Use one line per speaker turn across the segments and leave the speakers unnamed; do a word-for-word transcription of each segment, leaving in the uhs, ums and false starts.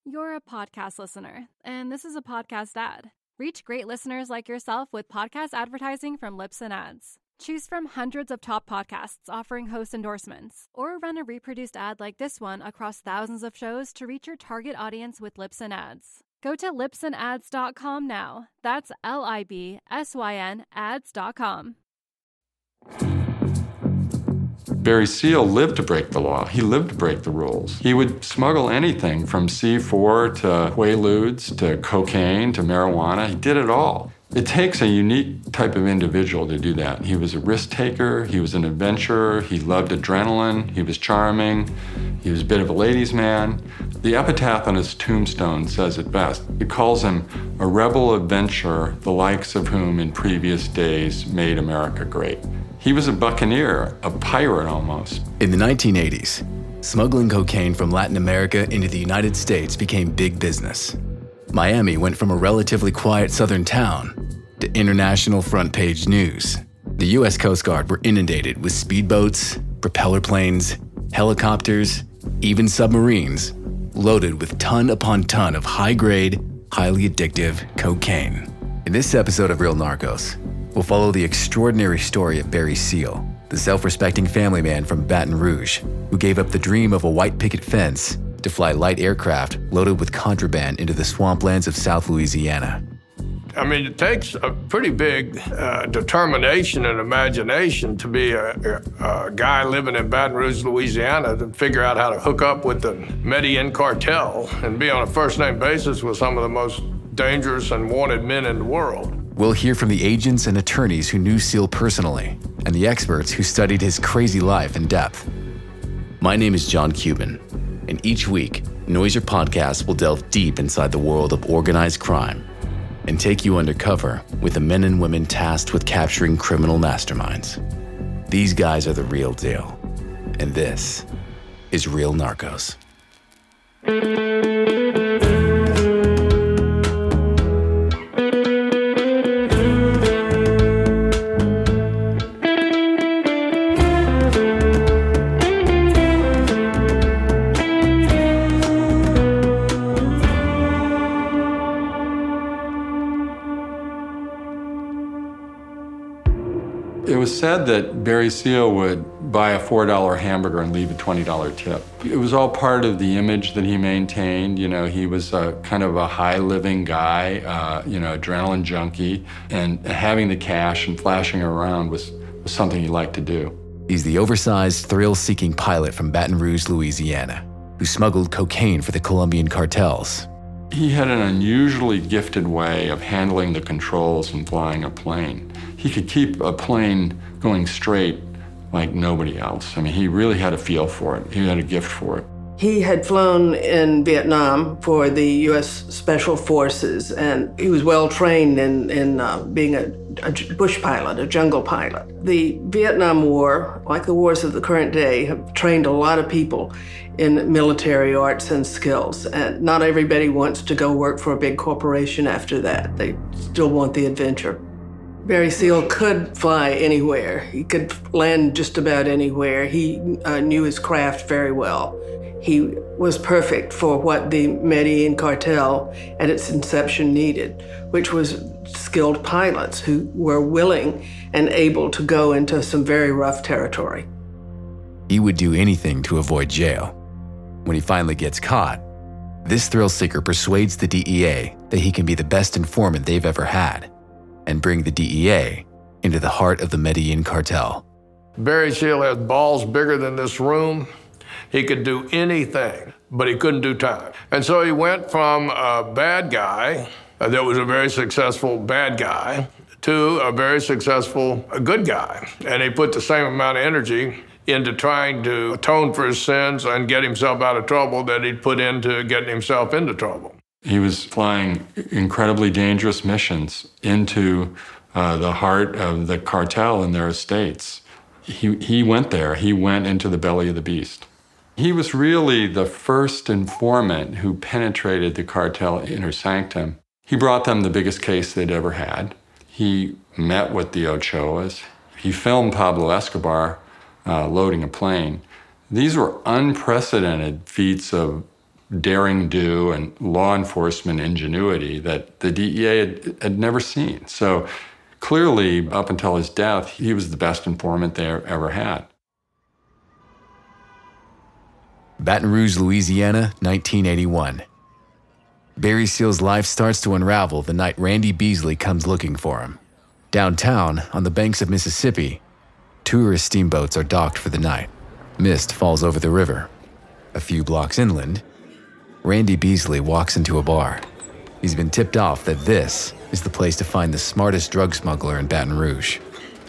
You're a podcast listener, and this is a podcast ad. Reach great listeners like yourself with podcast advertising from Libsyn Ads. Choose from hundreds of top podcasts offering host endorsements, or run a reproduced ad like this one across thousands of shows to reach your target audience with Libsyn Ads. Go to libsyn ads dot com now. That's L I B S Y N ads dot com.
Barry Seal lived to break the law. He lived to break the rules. He would smuggle anything from C four to Quaaludes to cocaine to marijuana. He did it all. It takes a unique type of individual to do that. He was a risk taker. He was an adventurer. He loved adrenaline. He was charming. He was a bit of a ladies' man. The epitaph on his tombstone says it best. It calls him a rebel adventurer, the likes of whom in previous days made America great. He was a buccaneer, a pirate almost.
In the nineteen eighties, smuggling cocaine from Latin America into the United States became big business. Miami went from a relatively quiet southern town to international front-page news. The U S Coast Guard were inundated with speedboats, propeller planes, helicopters, even submarines, loaded with ton upon ton of high-grade, highly addictive cocaine. In this episode of Real Narcos, we'll follow the extraordinary story of Barry Seal, the self-respecting family man from Baton Rouge, who gave up the dream of a white picket fence to fly light aircraft loaded with contraband into the swamplands of South Louisiana.
I mean, it takes a pretty big uh, determination and imagination to be a, a, a guy living in Baton Rouge, Louisiana, to figure out how to hook up with the Medellin cartel and be on a first-name basis with some of the most dangerous and wanted men in the world.
We'll hear from the agents and attorneys who knew Seal personally and the experts who studied his crazy life in depth. My name is John Cuban, and each week, Noiser Podcast will delve deep inside the world of organized crime and take you undercover with the men and women tasked with capturing criminal masterminds. These guys are the real deal, and this is Real Narcos.
It was said that Barry Seal would buy a four dollar hamburger and leave a twenty dollar tip. It was all part of the image that he maintained. You know, he was a kind of a high-living guy, uh, you know, adrenaline junkie, and having the cash and flashing around was, was something he liked to do.
He's the oversized, thrill-seeking pilot from Baton Rouge, Louisiana, who smuggled cocaine for the Colombian cartels.
He had an unusually gifted way of handling the controls and flying a plane. He could keep a plane going straight like nobody else. I mean, he really had a feel for it. He had a gift for it.
He had flown in Vietnam for the U S Special Forces, and he was well trained in, in uh, being a, a bush pilot, a jungle pilot. The Vietnam War, like the wars of the current day, have trained a lot of people in military arts and skills, and not everybody wants to go work for a big corporation after that. They still want the adventure. Barry Seal could fly anywhere. He could land just about anywhere. He uh, knew his craft very well. He was perfect for what the Medellin cartel at its inception needed, which was skilled pilots who were willing and able to go into some very rough territory.
He would do anything to avoid jail. When he finally gets caught, this thrill-seeker persuades the D E A that he can be the best informant they've ever had and bring the D E A into the heart of the Medellin cartel.
Barry Seal has balls bigger than this room. He could do anything, but he couldn't do time. And so he went from a bad guy uh, that was a very successful bad guy to a very successful a good guy. And he put the same amount of energy into trying to atone for his sins and get himself out of trouble that he'd put into getting himself into trouble.
He was flying incredibly dangerous missions into uh, the heart of the cartel and their estates. He, he went there. He went into the belly of the beast. He was really the first informant who penetrated the cartel inner sanctum. He brought them the biggest case they'd ever had. He met with the Ochoas. He filmed Pablo Escobar uh, loading a plane. These were unprecedented feats of daring do and law enforcement ingenuity that the D E A had, had never seen. So clearly, up until his death, he was the best informant they ever had.
Baton Rouge, Louisiana, nineteen eighty-one. Barry Seal's life starts to unravel the night Randy Beasley comes looking for him. Downtown, on the banks of Mississippi, tourist steamboats are docked for the night. Mist falls over the river. A few blocks inland, Randy Beasley walks into a bar. He's been tipped off that this is the place to find the smartest drug smuggler in Baton Rouge.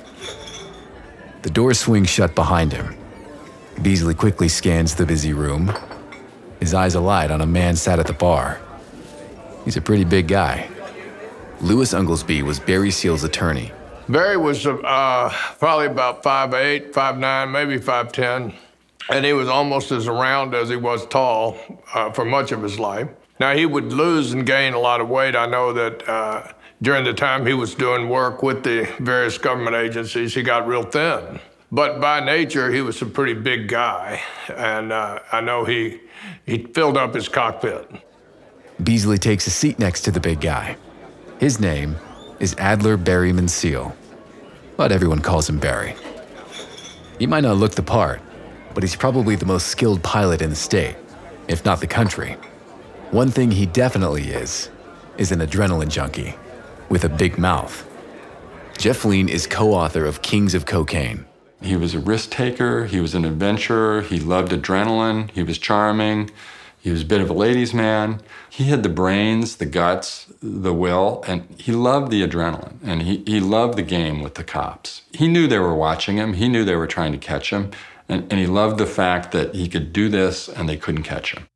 The doors swing shut behind him. Beasley quickly scans the busy room, his eyes alight on a man sat at the bar. He's a pretty big guy. Louis Unglesby was Barry Seal's attorney.
Barry was uh, probably about five eight, five nine, maybe five ten, and he was almost as round as he was tall uh, for much of his life. Now, he would lose and gain a lot of weight. I know that uh, during the time he was doing work with the various government agencies, he got real thin. But by nature, he was a pretty big guy, and uh, I know he, he filled up his cockpit.
Beasley takes a seat next to the big guy. His name is Adler Berryman Seal, but everyone calls him Barry. He might not look the part, but he's probably the most skilled pilot in the state, if not the country. One thing he definitely is, is an adrenaline junkie, with a big mouth. Jeff Lean is co-author of Kings of Cocaine.
He was a risk taker, he was an adventurer, he loved adrenaline, he was charming, he was a bit of a ladies' man. He had the brains, the guts, the will, and he loved the adrenaline, and he, he loved the game with the cops. He knew they were watching him, he knew they were trying to catch him, and, and he loved the fact that he could do this and they couldn't catch him.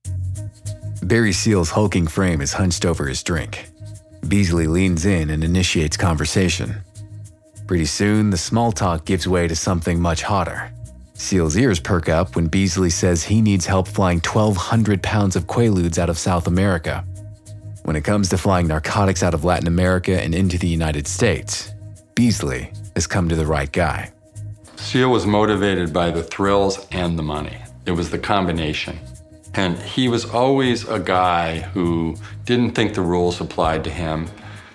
Barry Seal's hulking frame is hunched over his drink. Beasley leans in and initiates conversation. Pretty soon, the small talk gives way to something much hotter. Seal's ears perk up when Beasley says he needs help flying twelve hundred pounds of Quaaludes out of South America. When it comes to flying narcotics out of Latin America and into the United States, Beasley has come to the right guy.
Seal was motivated by the thrills and the money. It was the combination. And he was always a guy who didn't think the rules applied to him.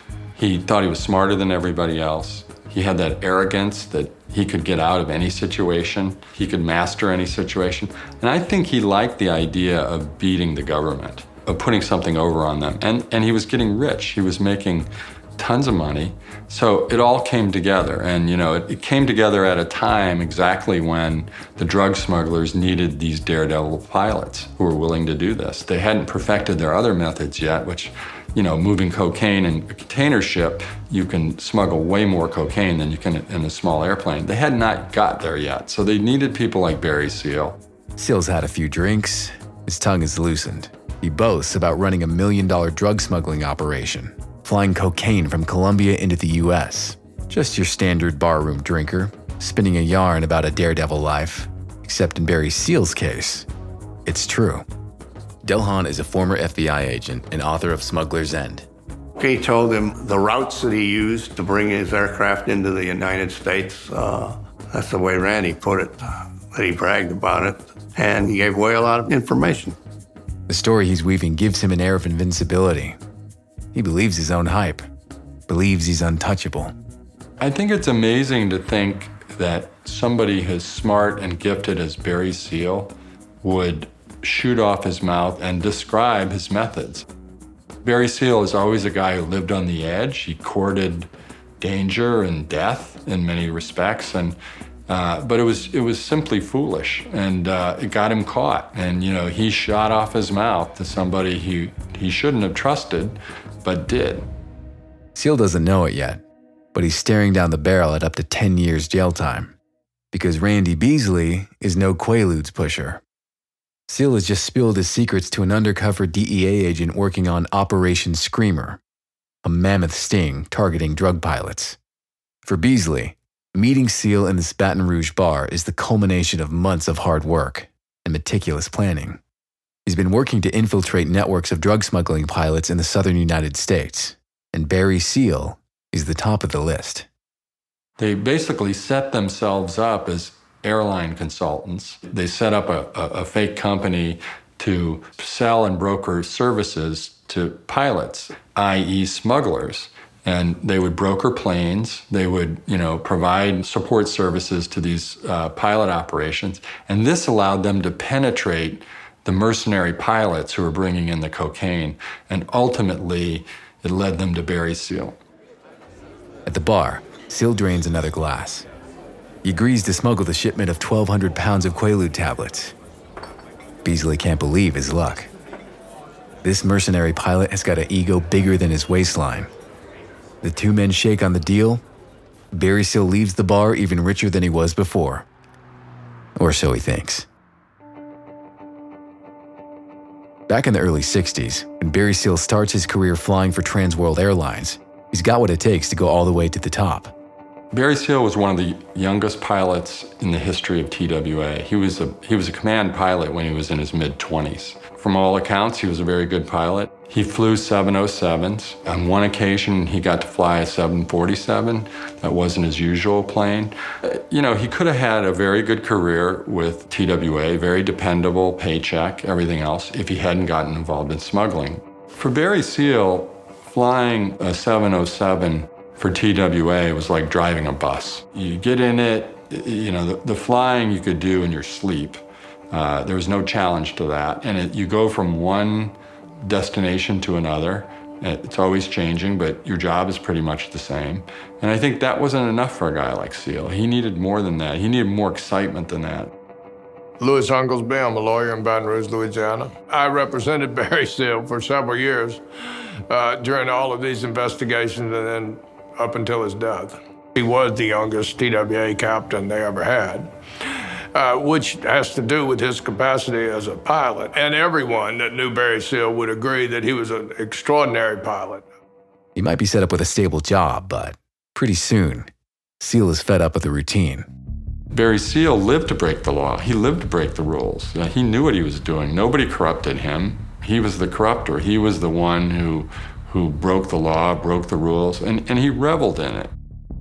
He thought he was smarter than everybody else. He had that arrogance that he could get out of any situation. He could master any situation. And I think he liked the idea of beating the government, of putting something over on them. And, and he was getting rich. He was making tons of money. So it all came together. And, you know, it, it came together at a time exactly when the drug smugglers needed these daredevil pilots who were willing to do this. They hadn't perfected their other methods yet, which, you know, moving cocaine in a container ship, you can smuggle way more cocaine than you can in a small airplane. They had not got there yet, so they needed people like Barry Seal.
Seal's had a few drinks. His tongue is loosened. He boasts about running a million-dollar drug smuggling operation, flying cocaine from Colombia into the U S. Just your standard barroom drinker, spinning a yarn about a daredevil life. Except in Barry Seal's case, it's true. Delhan is a former F B I agent and author of Smuggler's End.
He told him the routes that he used to bring his aircraft into the United States. Uh, that's the way Randy put it, uh, that he bragged about it. And he gave away a lot of information.
The story he's weaving gives him an air of invincibility. He believes his own hype, believes he's untouchable.
I think it's amazing to think that somebody as smart and gifted as Barry Seal would shoot off his mouth and describe his methods. Barry Seal is always a guy who lived on the edge. He courted danger and death in many respects, and uh, but it was it was simply foolish, and uh, it got him caught. And you know, he shot off his mouth to somebody he he shouldn't have trusted, but did.
Seal doesn't know it yet, but he's staring down the barrel at up to ten years jail time, because Randy Beasley is no Quaaludes pusher. Seal has just spilled his secrets to an undercover D E A agent working on Operation Screamer, a mammoth sting targeting drug pilots. For Beasley, meeting Seal in this Baton Rouge bar is the culmination of months of hard work and meticulous planning. He's been working to infiltrate networks of drug smuggling pilots in the southern United States, and Barry Seal is the top of the list.
They basically set themselves up as airline consultants. They set up a, a, a fake company to sell and broker services to pilots, that is smugglers. And they would broker planes. They would, you know, provide support services to these uh, pilot operations. And this allowed them to penetrate the mercenary pilots who were bringing in the cocaine. And ultimately, it led them to Barry Seal.
At the bar, Seal drains another glass. He agrees to smuggle the shipment of twelve hundred pounds of Quaalude tablets. Beasley can't believe his luck. This mercenary pilot has got an ego bigger than his waistline. The two men shake on the deal. Barry Seal leaves the bar even richer than he was before. Or so he thinks. Back in the early sixties, when Barry Seal starts his career flying for Trans World Airlines, he's got what it takes to go all the way to the top.
Barry Seal was one of the youngest pilots in the history of T W A. He was a, he was a command pilot when he was in his mid-twenties. From all accounts, he was a very good pilot. He flew seven oh sevens. On one occasion, he got to fly a seven forty-seven. That wasn't his usual plane. Uh, you know, he could have had a very good career with T W A, very dependable, paycheck, everything else, if he hadn't gotten involved in smuggling. For Barry Seal, flying a seven oh seven for T W A was like driving a bus. You get in it, you know, the, the flying you could do in your sleep. Uh, there was no challenge to that. And it, you go from one destination to another. It's always changing, but your job is pretty much the same. And I think that wasn't enough for a guy like Seal. He needed more than that. He needed more excitement than that.
Louis Unglesby, I'm a lawyer in Baton Rouge, Louisiana. I represented Barry Seal for several years uh, during all of these investigations and then up until his death. He was the youngest T W A captain they ever had. Uh, which has to do with his capacity as a pilot. And everyone that knew Barry Seal would agree that he was an extraordinary pilot.
He might be set up with a stable job, but pretty soon, Seal is fed up with the routine.
Barry Seal lived to break the law. He lived to break the rules. Uh, he knew what he was doing. Nobody corrupted him. He was the corrupter. He was the one who, who broke the law, broke the rules, and, and he reveled in it.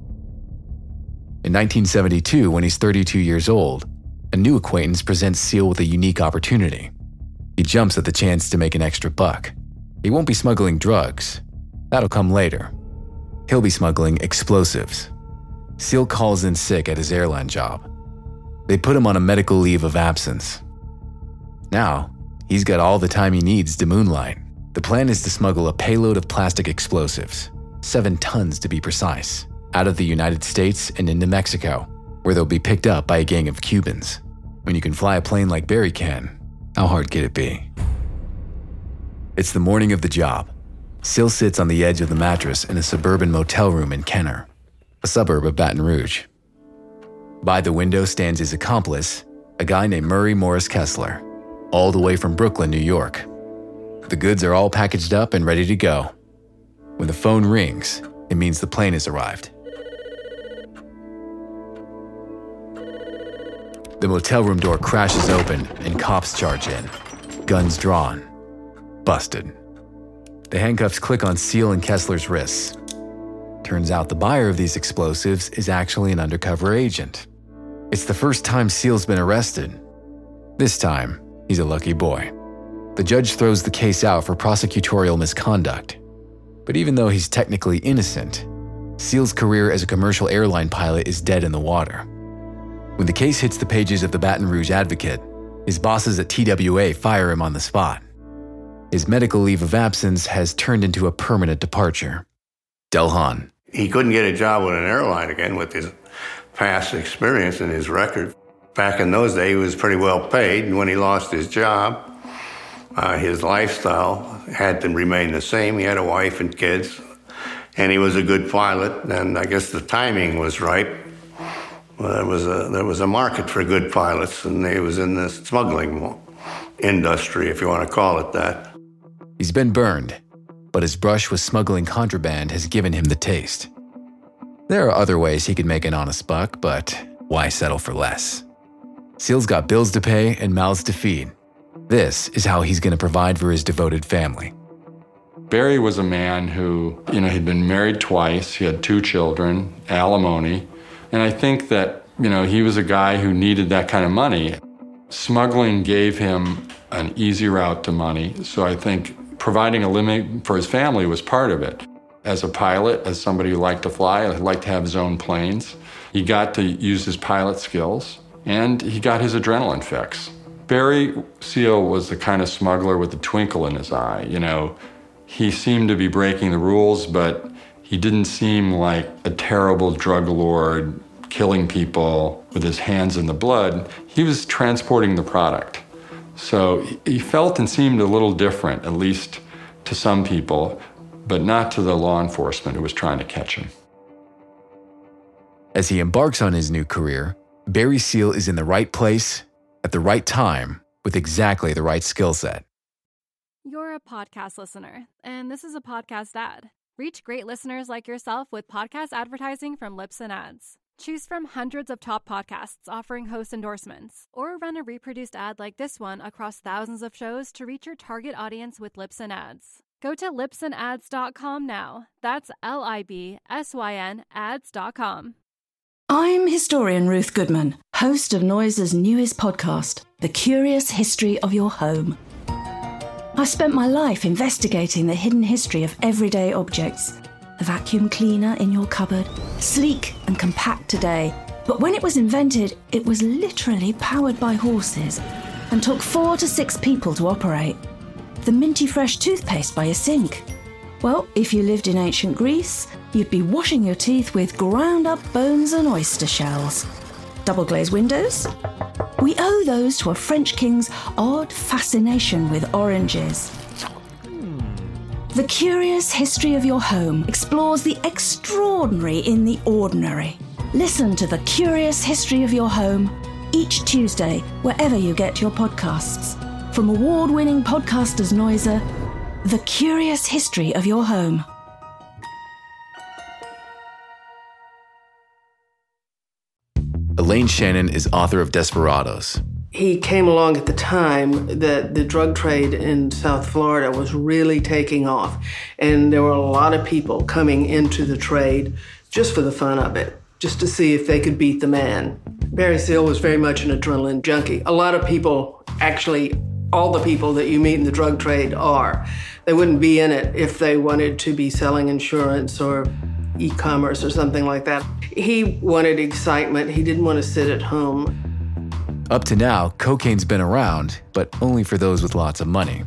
In nineteen seventy-two, when he's thirty-two years old, a new acquaintance presents Seal with a unique opportunity. He jumps at the chance to make an extra buck. He won't be smuggling drugs. That'll come later. He'll be smuggling explosives. Seal calls in sick at his airline job. They put him on a medical leave of absence. Now, he's got all the time he needs to moonlight. The plan is to smuggle a payload of plastic explosives, seven tons to be precise, out of the United States and into Mexico, where they'll be picked up by a gang of Cubans. When you can fly a plane like Barry can, how hard could it be? It's the morning of the job. Seal sits on the edge of the mattress in a suburban motel room in Kenner, a suburb of Baton Rouge. By the window stands his accomplice, a guy named Murray Morris Kessler, all the way from Brooklyn, New York. The goods are all packaged up and ready to go. When the phone rings, it means the plane has arrived. The motel room door crashes open and cops charge in, guns drawn. Busted. The handcuffs click on Seal and Kessler's wrists. Turns out the buyer of these explosives is actually an undercover agent. It's the first time Seal's been arrested. This time, he's a lucky boy. The judge throws the case out for prosecutorial misconduct. But even though he's technically innocent, Seal's career as a commercial airline pilot is dead in the water. When the case hits the pages of the Baton Rouge Advocate, his bosses at T W A fire him on the spot. His medical leave of absence has turned into a permanent departure. Delhan.
He couldn't get a job with an airline again with his past experience and his record. Back in those days, he was pretty well paid, and when he lost his job, uh, his lifestyle had to remain the same. He had a wife and kids, and he was a good pilot, and I guess the timing was right. Well, there was a there was a market for good pilots, and he was in the smuggling industry, if you want to call it that.
He's been burned, but his brush with smuggling contraband has given him the taste. There are other ways he could make an honest buck, but why settle for less? Seal's got bills to pay and mouths to feed. This is how he's going to provide for his devoted family.
Barry was a man who, you know, he'd been married twice. He had two children, alimony. And I think that, you know, he was a guy who needed that kind of money. Smuggling gave him an easy route to money, so I think providing a living for his family was part of it. As a pilot, as somebody who liked to fly, liked to have his own planes, he got to use his pilot skills, and he got his adrenaline fix. Barry Seal was the kind of smuggler with a twinkle in his eye. You know, he seemed to be breaking the rules, but he didn't seem like a terrible drug lord killing people with his hands in the blood. He was transporting the product. So he felt and seemed a little different, at least to some people, but not to the law enforcement who was trying to catch him.
As he embarks on his new career, Barry Seal is in the right place at the right time with exactly the right skill set.
You're a podcast listener, and this is a podcast ad. Reach great listeners like yourself with podcast advertising from Libsyn Ads. Choose from hundreds of top podcasts offering host endorsements, or run a reproduced ad like this one across thousands of shows to reach your target audience with Libsyn Ads. Go to libsyn ads dot com now. That's L I B S Y N ads dot com.
I'm historian Ruth Goodman, host of Noiser's newest podcast, The Curious History of Your Home. I've spent my life investigating the hidden history of everyday objects. A vacuum cleaner in your cupboard, sleek and compact today, but when it was invented, it was literally powered by horses and took four to six people to operate. The minty fresh toothpaste by your sink. Well, if you lived in ancient Greece, you'd be washing your teeth with ground up bones and oyster shells. Double glazed windows? We owe those to a French king's odd fascination with oranges. The Curious History of Your Home explores the extraordinary in the ordinary. Listen to The Curious History of Your Home each Tuesday, wherever you get your podcasts. From award-winning podcasters Noiser, The Curious History of Your Home.
Elaine Shannon is author of Desperados.
He came along at the time that the drug trade in South Florida was really taking off, and there were a lot of people coming into the trade just for the fun of it, just to see if they could beat the man. Barry Seal was very much an adrenaline junkie. A lot of people, actually, all the people that you meet in the drug trade are. They wouldn't be in it if they wanted to be selling insurance or e-commerce or something like that. He wanted excitement. He didn't want to sit at home.
Up to now, cocaine's been around, but only for those with lots of money.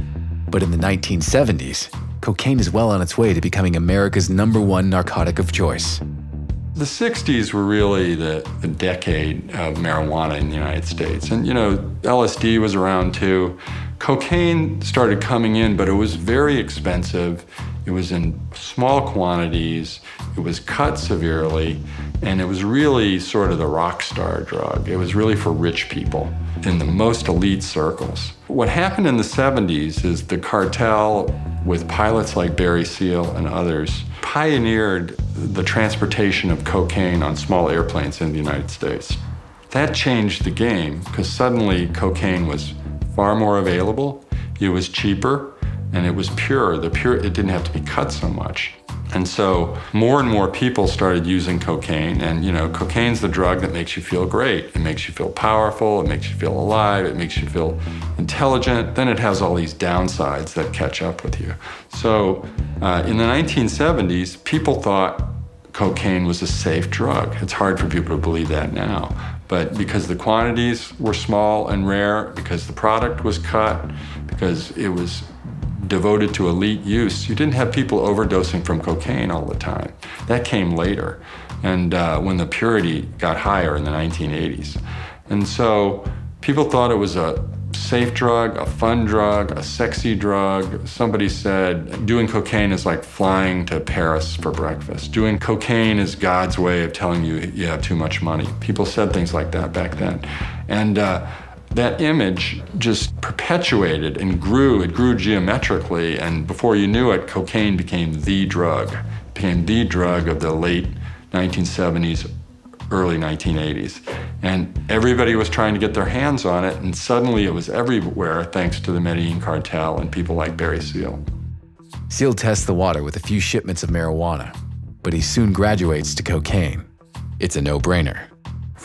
But in the nineteen seventies, cocaine is well on its way to becoming America's number one narcotic of choice.
The sixties were really the, the decade of marijuana in the United States. And, you know, L S D was around too. Cocaine started coming in, but it was very expensive. It was in small quantities. It was cut severely. And it was really sort of the rock star drug. It was really for rich people in the most elite circles. What happened in the seventies is the cartel, with pilots like Barry Seal and others, pioneered the transportation of cocaine on small airplanes in the United States. That changed the game because suddenly cocaine was far more available, it was cheaper, and it was pure. The pure, it didn't have to be cut so much. And so more and more people started using cocaine, and you know, cocaine's the drug that makes you feel great. It makes you feel powerful, it makes you feel alive, it makes you feel intelligent. Then it has all these downsides that catch up with you. So uh, in the nineteen seventies, people thought cocaine was a safe drug. It's hard for people to believe that now. But because the quantities were small and rare, because the product was cut, because it was devoted to elite use, you didn't have people overdosing from cocaine all the time. That came later, and uh, when the purity got higher in the nineteen eighties. And so people thought it was a safe drug, a fun drug, a sexy drug. Somebody said doing cocaine is like flying to Paris for breakfast. Doing cocaine is God's way of telling you you have too much money. People said things like that back then. And uh, that image just perpetuated and grew. It grew geometrically, and before you knew it, cocaine became the drug. It became the drug of the late nineteen seventies, early nineteen eighties. And everybody was trying to get their hands on it, and suddenly it was everywhere thanks to the Medellin cartel and people like Barry Seal.
Seal tests the water with a few shipments of marijuana, but he soon graduates to cocaine. It's a no-brainer.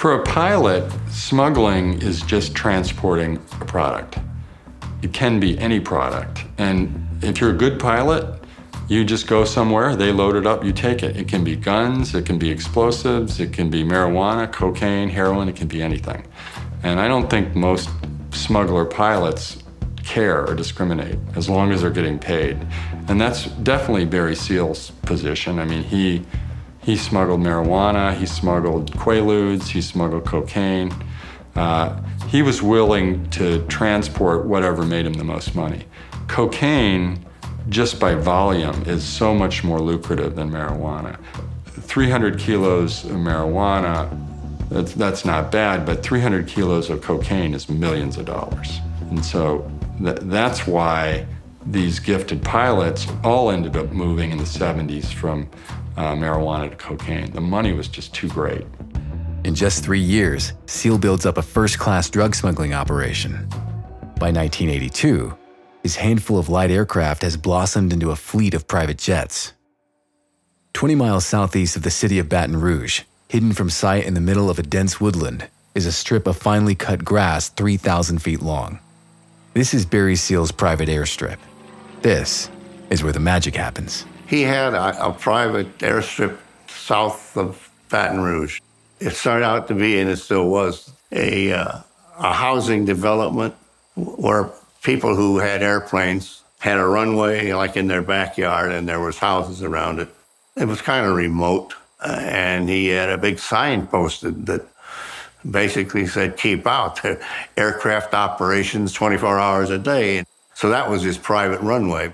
For a pilot, smuggling is just transporting a product. It can be any product. And if you're a good pilot, you just go somewhere, they load it up, you take it. It can be guns, it can be explosives, it can be marijuana, cocaine, heroin, it can be anything. And I don't think most smuggler pilots care or discriminate as long as they're getting paid. And that's definitely Barry Seal's position. I mean, he he smuggled marijuana, he smuggled Quaaludes, he smuggled cocaine. Uh, he was willing to transport whatever made him the most money. Cocaine, just by volume, is so much more lucrative than marijuana. three hundred kilos of marijuana, that's, that's not bad, but three hundred kilos of cocaine is millions of dollars. And so th- that's why these gifted pilots all ended up moving in the seventies from uh, marijuana to cocaine. The money was just too great.
In just three years, Seal builds up a first-class drug smuggling operation. By nineteen eighty-two, his handful of light aircraft has blossomed into a fleet of private jets. twenty miles southeast of the city of Baton Rouge, hidden from sight in the middle of a dense woodland, is a strip of finely cut grass three thousand feet long. This is Barry Seal's private airstrip. This is where the magic happens.
He had a, a private airstrip south of Baton Rouge. It started out to be, and it still was, a, uh, a housing development where people who had airplanes had a runway like in their backyard, and there was houses around it. It was kind of remote, uh, and he had a big sign posted that basically said, keep out, aircraft operations twenty-four hours a day. So that was his private runway.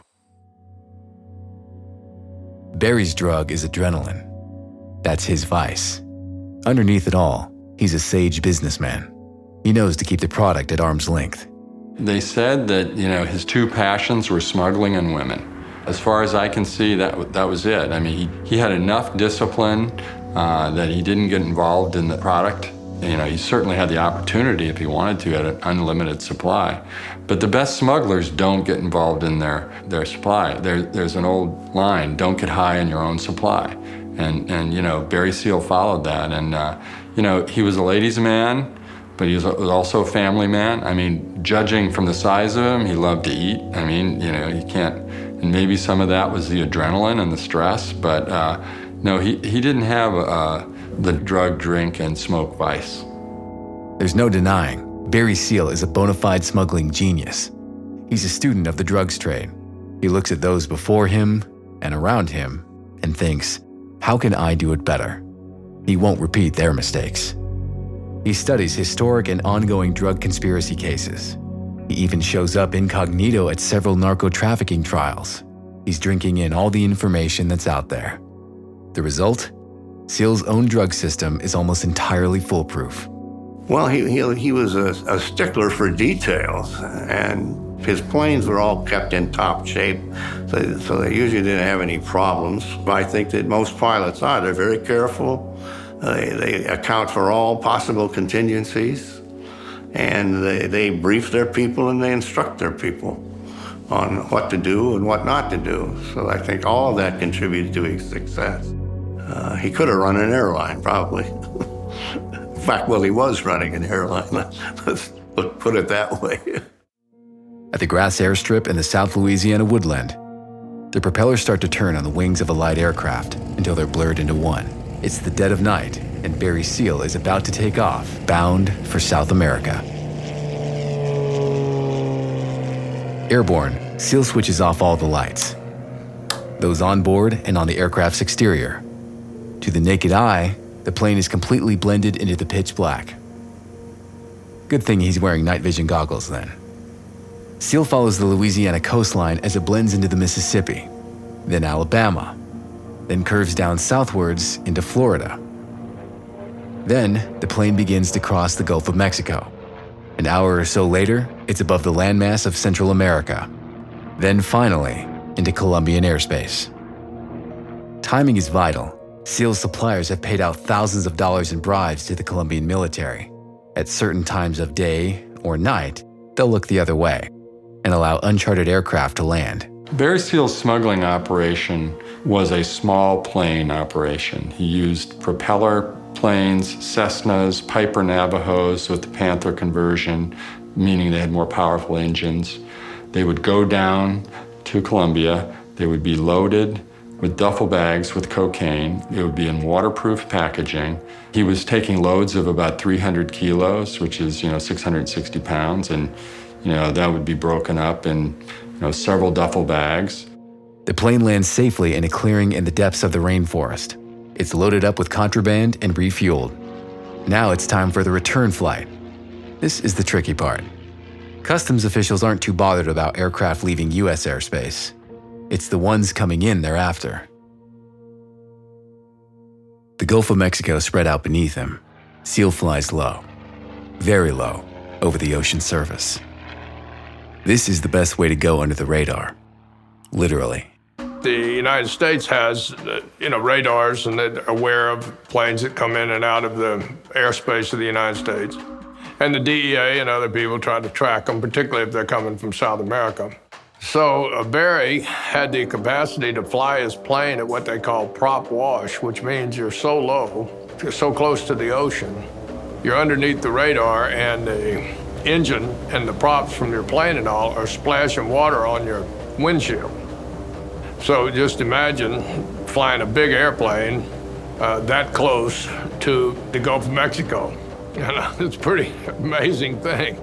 Barry's drug is adrenaline. That's his vice. Underneath it all, he's a sage businessman. He knows to keep the product at arm's length.
They said that, you know, his two passions were smuggling and women. As far as I can see, that that was it. I mean, he, he had enough discipline uh, that he didn't get involved in the product. You know, he certainly had the opportunity if he wanted to at an unlimited supply. But the best smugglers don't get involved in their, their supply. There, there's an old line, don't get high in your own supply. And, and you know, Barry Seal followed that. And, uh, you know, he was a ladies' man, but he was also a family man. I mean, judging from the size of him, he loved to eat. I mean, you know, you can't, and maybe some of that was the adrenaline and the stress, but uh, no, he, he didn't have uh, the drug, drink, and smoke vice.
There's no denying, Barry Seal is a bona fide smuggling genius. He's a student of the drugs trade. He looks at those before him and around him and thinks, how can I do it better? He won't repeat their mistakes. He studies historic and ongoing drug conspiracy cases. He even shows up incognito at several narco-trafficking trials. He's drinking in all the information that's out there. The result? Seal's own drug system is almost entirely foolproof.
Well, he, he, he was a, a stickler for details, and his planes were all kept in top shape, so, so they usually didn't have any problems. I think that most pilots are. They're very careful. Uh, they, they account for all possible contingencies, and they, they brief their people and they instruct their people on what to do and what not to do. So I think all of that contributed to his success. Uh, he could have run an airline, probably. In fact, well, he was running an airline. Let's put it that way.
At the grass airstrip in the South Louisiana woodland, the propellers start to turn on the wings of a light aircraft until they're blurred into one. It's the dead of night, and Barry Seal is about to take off, bound for South America. Airborne, Seal switches off all the lights, those on board and on the aircraft's exterior. To the naked eye, the plane is completely blended into the pitch black. Good thing he's wearing night vision goggles then. Seal follows the Louisiana coastline as it blends into the Mississippi, then Alabama, then curves down southwards into Florida. Then, the plane begins to cross the Gulf of Mexico. An hour or so later, it's above the landmass of Central America. Then finally, into Colombian airspace. Timing is vital. Seal's suppliers have paid out thousands of dollars in bribes to the Colombian military. At certain times of day or night, they'll look the other way and allow uncharted aircraft to land.
Barry Seal's smuggling operation was a small plane operation. He used propeller planes, Cessnas, Piper Navajos with the Panther conversion, meaning they had more powerful engines. They would go down to Colombia. They would be loaded with duffel bags with cocaine. It would be in waterproof packaging. He was taking loads of about three hundred kilos, which is, you know, six hundred sixty pounds, and, you know, that would be broken up in, you know, several duffel bags.
The plane lands safely in a clearing in the depths of the rainforest. It's loaded up with contraband and refueled. Now it's time for the return flight. This is the tricky part. Customs officials aren't too bothered about aircraft leaving U S airspace. It's the ones coming in they're after. The Gulf of Mexico spread out beneath him. Seal flies low, very low, over the ocean surface. This is the best way to go under the radar, literally.
The United States has, uh, you know, radars, and they're aware of planes that come in and out of the airspace of the United States. And the D E A and other people try to track them, particularly if they're coming from South America. So uh, Barry had the capacity to fly his plane at what they call prop wash, which means you're so low, you're so close to the ocean, you're underneath the radar, and the engine and the props from your plane and all are splashing water on your windshield. So just imagine flying a big airplane uh, that close to the Gulf of Mexico. You know, it's a pretty amazing thing.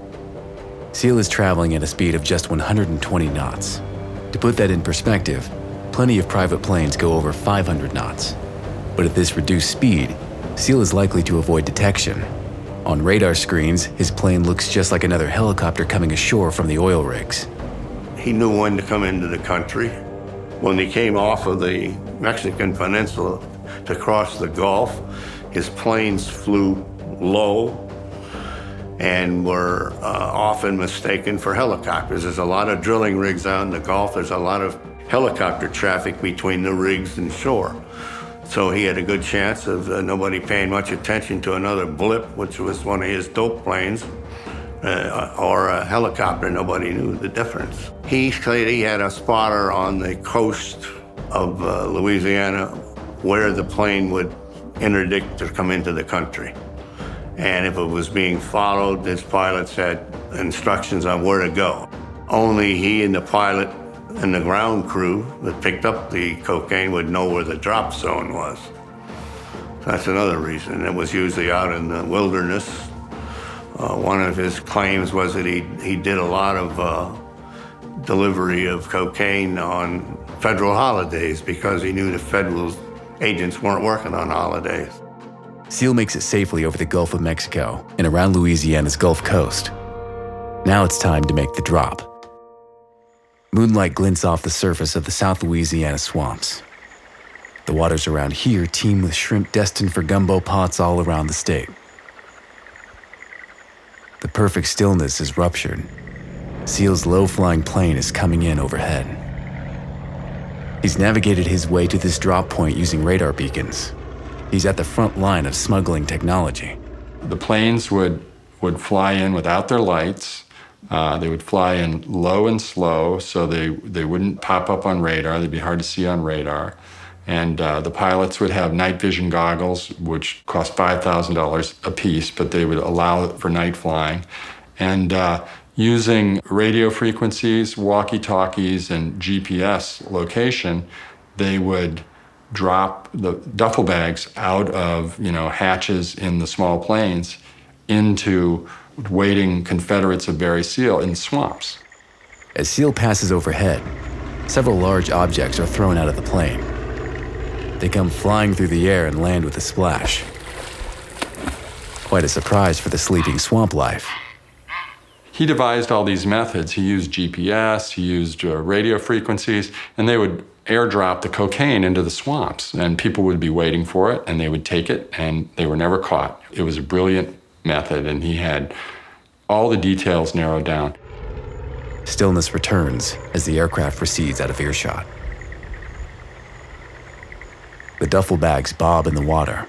Seal is traveling at a speed of just one hundred twenty knots. To put that in perspective, plenty of private planes go over five hundred knots. But at this reduced speed, Seal is likely to avoid detection. On radar screens, his plane looks just like another helicopter coming ashore from the oil rigs.
He knew when to come into the country. When he came off of the Mexican peninsula to cross the Gulf, his planes flew low and were uh, often mistaken for helicopters. There's a lot of drilling rigs out in the Gulf. There's a lot of helicopter traffic between the rigs and shore. So he had a good chance of uh, nobody paying much attention to another blip, which was one of his dope planes, uh, or a helicopter. Nobody knew the difference. He said he had a spotter on the coast of uh, Louisiana where the plane would interdict to come into the country. And if it was being followed, his pilots had instructions on where to go. Only he and the pilot and the ground crew that picked up the cocaine would know where the drop zone was. That's another reason. It was usually out in the wilderness. Uh, one of his claims was that he, he did a lot of uh, delivery of cocaine on federal holidays because he knew the federal agents weren't working on holidays.
Seal makes it safely over the Gulf of Mexico and around Louisiana's Gulf Coast. Now it's time to make the drop. Moonlight glints off the surface of the South Louisiana swamps. The waters around here teem with shrimp destined for gumbo pots all around the state. The perfect stillness is ruptured. Seal's low-flying plane is coming in overhead. He's navigated his way to this drop point using radar beacons. He's at the front line of smuggling technology.
The planes would, would fly in without their lights. Uh, they would fly in low and slow, so they, they wouldn't pop up on radar. They'd be hard to see on radar. And uh, the pilots would have night vision goggles, which cost five thousand dollars a piece, but they would allow it for night flying. And uh, using radio frequencies, walkie-talkies, and G P S location, they would drop the duffel bags out of, you know, hatches in the small planes into waiting Confederates of Barry Seal in swamps.
As Seal passes overhead, several large objects are thrown out of the plane. They come flying through the air and land with a splash. Quite a surprise for the sleeping swamp life.
He devised all these methods. He used G P S, he used uh, radio frequencies, and they would airdrop the cocaine into the swamps, and people would be waiting for it, and they would take it, and they were never caught. It was a brilliant method, and he had all the details narrowed down.
Stillness returns as the aircraft proceeds out of earshot. The duffel bags bob in the water.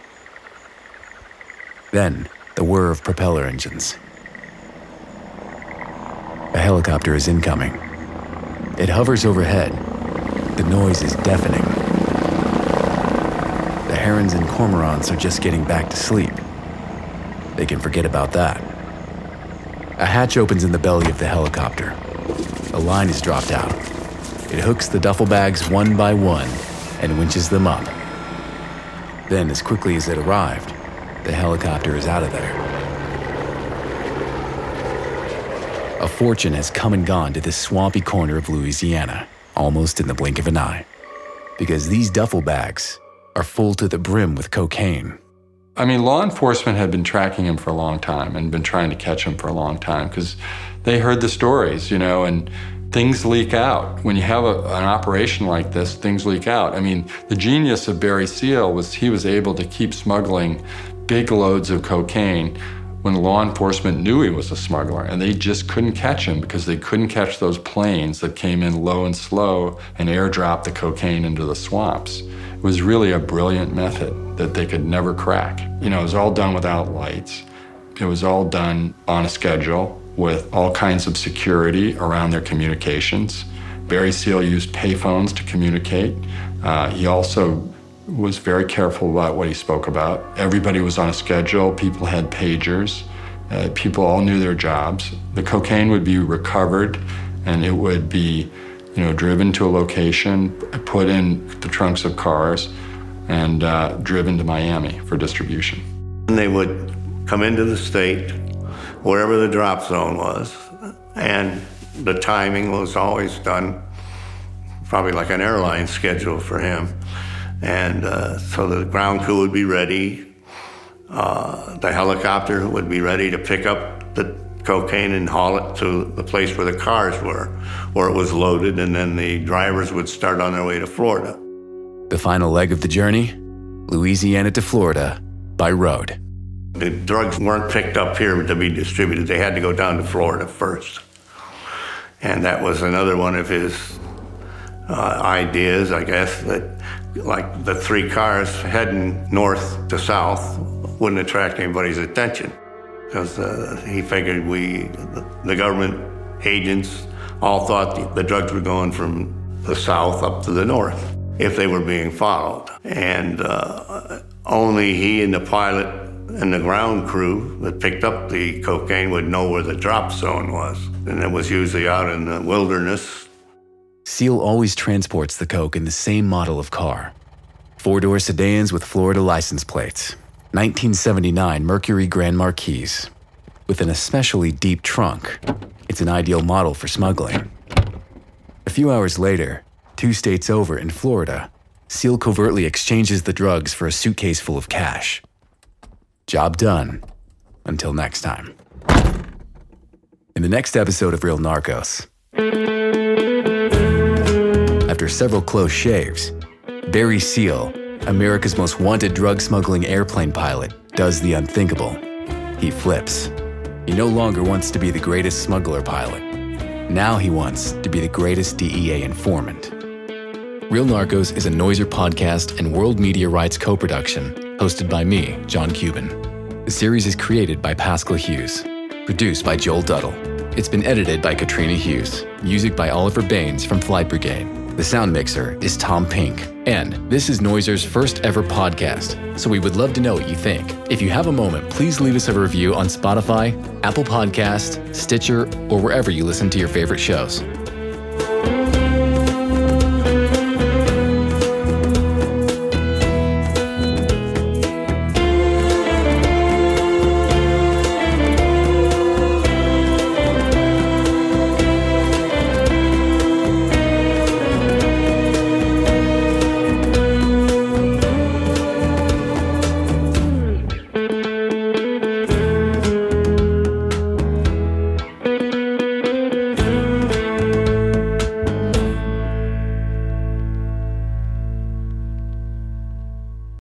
Then, the whir of propeller engines. A helicopter is incoming. It hovers overhead. The noise is deafening. The herons and cormorants are just getting back to sleep, they can forget about that. A hatch opens in the belly of the helicopter. A line is dropped out. It hooks the duffel bags one by one and winches them up. Then, as quickly as it arrived, the helicopter is out of there. A fortune has come and gone to this swampy corner of Louisiana, almost in the blink of an eye. Because these duffel bags are full to the brim with cocaine.
I mean, law enforcement had been tracking him for a long time and been trying to catch him for a long time because they heard the stories, you know, and things leak out. When you have a, an operation like this, things leak out. I mean, the genius of Barry Seal was he was able to keep smuggling big loads of cocaine when law enforcement knew he was a smuggler, and they just couldn't catch him because they couldn't catch those planes that came in low and slow and airdropped the cocaine into the swamps. It was really a brilliant method that they could never crack. You know, it was all done without lights. It was all done on a schedule with all kinds of security around their communications. Barry Seal used payphones to communicate. Uh, he also was very careful about what he spoke about. Everybody was on a schedule. People had pagers. Uh, people all knew their jobs. The cocaine would be recovered, and it would be, you know, driven to a location, put in the trunks of cars, and uh, driven to Miami for distribution.
And they would come into the state, wherever the drop zone was, and the timing was always done probably like an airline schedule for him. And uh, so the ground crew would be ready. Uh, the helicopter would be ready to pick up the cocaine and haul it to the place where the cars were, where it was loaded, and then the drivers would start on their way to Florida.
The final leg of the journey, Louisiana to Florida by road.
The drugs weren't picked up here to be distributed. They had to go down to Florida first. And that was another one of his uh, ideas, I guess, that like the three cars heading north to south wouldn't attract anybody's attention. Because uh, he figured we, the government agents, all thought the, the drugs were going from the south up to the north if they were being followed. And uh, only he and the pilot and the ground crew that picked up the cocaine would know where the drop zone was. And it was usually out in the wilderness.
Seal always transports the coke in the same model of car. Four-door sedans with Florida license plates. nineteen seventy-nine Mercury Grand Marquis. With an especially deep trunk, it's an ideal model for smuggling. A few hours later, two states over in Florida, Seal covertly exchanges the drugs for a suitcase full of cash. Job done. Until next time. In the next episode of Real Narcos, after several close shaves, Barry Seal, America's most wanted drug smuggling airplane pilot, does the unthinkable. He flips. He no longer wants to be the greatest smuggler pilot. Now he wants to be the greatest D E A informant. Real Narcos is a Noiser podcast and World Media Rights co-production, hosted by me, John Cuban. The series is created by Pascal Hughes, produced by Joel Duddle. It's been edited by Katrina Hughes, music by Oliver Baines from Flight Brigade. The sound mixer is Tom Pink. And this is Noiser's first ever podcast, so we would love to know what you think. If you have a moment, please leave us a review on Spotify, Apple Podcast, Stitcher, or wherever you listen to your favorite shows.